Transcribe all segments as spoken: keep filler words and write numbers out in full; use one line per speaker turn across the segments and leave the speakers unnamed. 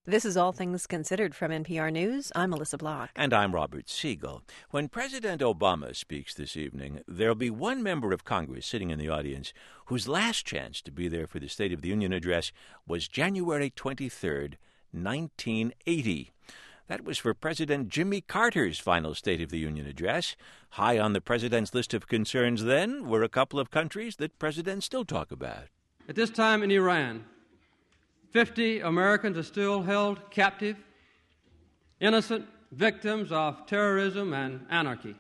This is All Things Considered from N P R News. I'm Melissa Block.
And I'm Robert Siegel. When President Obama speaks this evening, there'll be one member of Congress sitting in the audience whose last chance to be there for the State of the Union address was January twenty-third, nineteen eighty. That was for President Jimmy Carter's final State of the Union address. High on the president's list of concerns then were a couple of countries that presidents still talk about.
At this time in Iran, fifty Americans are still held captive, innocent victims of terrorism and anarchy.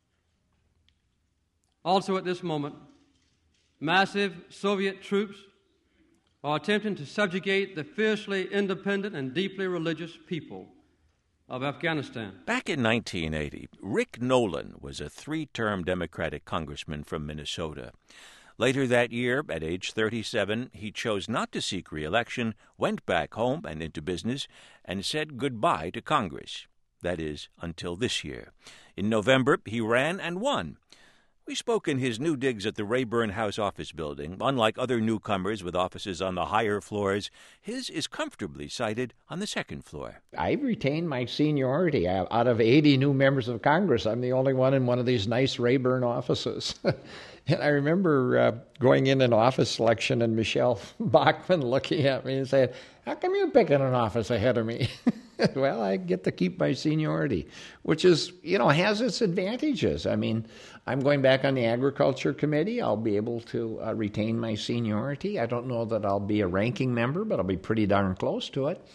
Also at this moment, massive Soviet troops are attempting to subjugate the fiercely independent and deeply religious people of Afghanistan.
Back in nineteen eighty, Rick Nolan was a three-term Democratic congressman from Minnesota. Later that year, at age thirty-seven, he chose not to seek re-election, went back home and into business, and said goodbye to Congress. That is, until this year. In November, he ran and won. We spoke in his new digs at the Rayburn House office building. Unlike other newcomers with offices on the higher floors, his is comfortably sited on the second floor.
I've retained my seniority. Out of eighty new members of Congress, I'm the only one in one of these nice Rayburn offices. And I remember uh, going in an office selection and Michelle Bachmann looking at me and saying, "How come you're picking an office ahead of me?" Well, I get to keep my seniority, which is, you know, has its advantages. I mean, I'm going back on the Agriculture Committee. I'll be able to uh, retain my seniority. I don't know that I'll be a ranking member, but I'll be pretty darn close to it.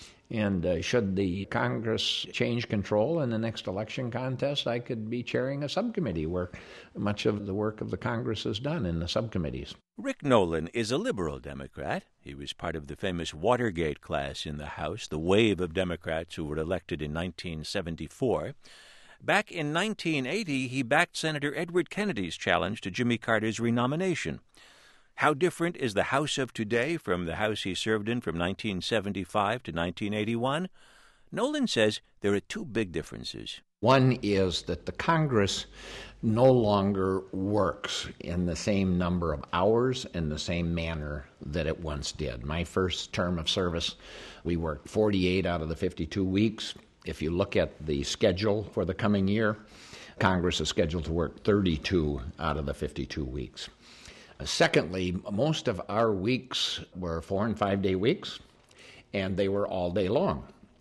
And uh, should the Congress change control in the next election contest, I could be chairing a subcommittee where much of the work of the Congress is done in the subcommittees.
Rick Nolan is a liberal Democrat. He was part of the famous Watergate class in the House, the wave of Democrats who were elected in nineteen seventy-four. Back in nineteen eighty, he backed Senator Edward Kennedy's challenge to Jimmy Carter's renomination. How different is the House of today from the House he served in from nineteen seventy-five to nineteen eighty-one? Nolan says there are two big differences.
One is that the Congress no longer works in the same number of hours and the same manner that it once did. My first term of service, we worked forty-eight out of the fifty-two weeks. If you look at the schedule for the coming year, Congress is scheduled to work thirty-two out of the fifty-two weeks. Secondly, most of our weeks were four- and five-day weeks, and they were all day long.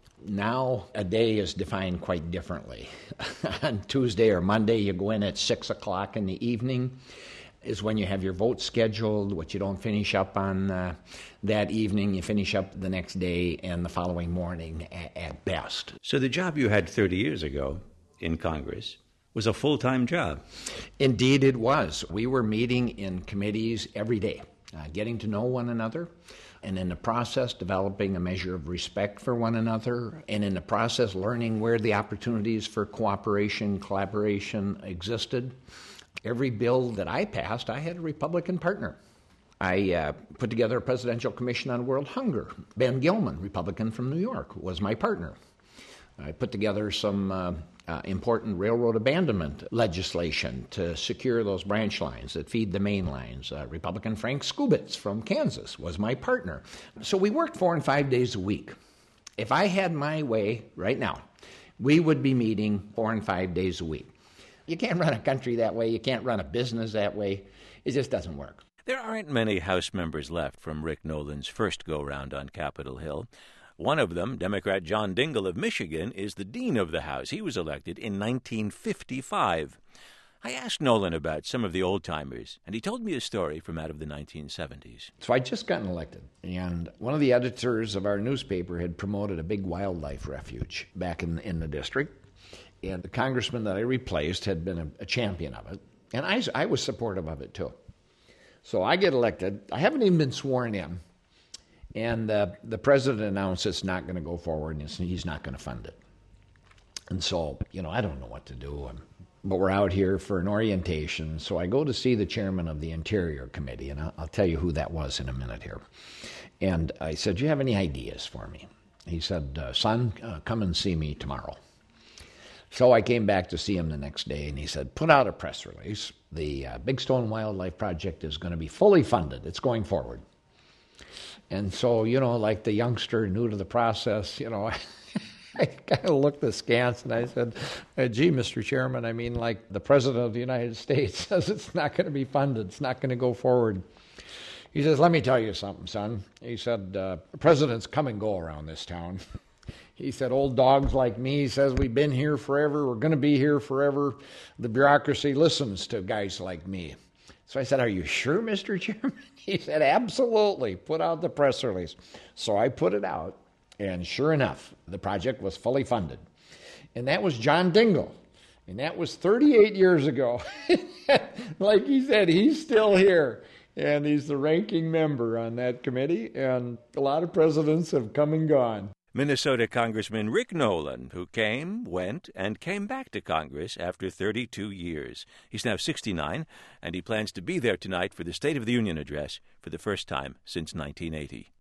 Now, a day is defined quite differently. On Tuesday or Monday, you go in at six o'clock in the evening is when you have your vote scheduled. What you don't finish up on uh, that evening, you finish up the next day and the following morning at, at best.
So the job you had thirty years ago in Congress was a full-time job.
Indeed it was. We were meeting in committees every day, uh, getting to know one another, and in the process developing a measure of respect for one another, and in the process learning where the opportunities for cooperation, collaboration existed. Every bill that I passed, I had a Republican partner. I uh, put together a Presidential Commission on World Hunger. Ben Gilman, Republican from New York, was my partner. I put together some uh, uh, important railroad abandonment legislation to secure those branch lines that feed the main lines. Uh, Republican Frank Skubitz from Kansas was my partner. So we worked four and five days a week. If I had my way right now, we would be meeting four and five days a week. You can't run a country that way. You can't run a business that way. It just doesn't work.
There aren't many House members left from Rick Nolan's first go-round on Capitol Hill. One of them, Democrat John Dingell of Michigan, is the dean of the House. He was elected in nineteen fifty-five. I asked Nolan about some of the old-timers, and he told me a story from out of the nineteen seventies.
So I'd just gotten elected, and one of the editors of our newspaper had promoted a big wildlife refuge back in, in the district, and the congressman that I replaced had been a, a champion of it, and I, I was supportive of it too. So I get elected. I haven't even been sworn in. And uh, the president announced it's not going to go forward, and he's not going to fund it. And so, you know, I don't know what to do. I'm, but we're out here for an orientation. So I go to see the chairman of the Interior Committee, and I'll, I'll tell you who that was in a minute here. And I said, "Do you have any ideas for me?" He said, uh, "Son, uh, come and see me tomorrow." So I came back to see him the next day, and he said, "Put out a press release. The uh, Big Stone Wildlife Project is going to be fully funded. It's going forward." And so, you know, like the youngster new to the process, you know, I kind of looked askance and I said, uh, gee, Mister Chairman, I mean, like the President of the United States says it's not going to be funded. It's not going to go forward. He says, let me tell you something, son. He said, uh, presidents come and go around this town. He said, old dogs like me, he says, we've been here forever. We're going to be here forever. The bureaucracy listens to guys like me. So I said, are you sure, Mister Chairman? He said, absolutely. Put out the press release. So I put it out, and sure enough, the project was fully funded. And that was John Dingell. And that was thirty-eight years ago. Like he said, he's still here. And he's the ranking member on that committee. And a lot of presidents have come and gone.
Minnesota Congressman Rick Nolan, who came, went, and came back to Congress after thirty-two years. He's now sixty-nine, and he plans to be there tonight for the State of the Union address for the first time since nineteen eighty.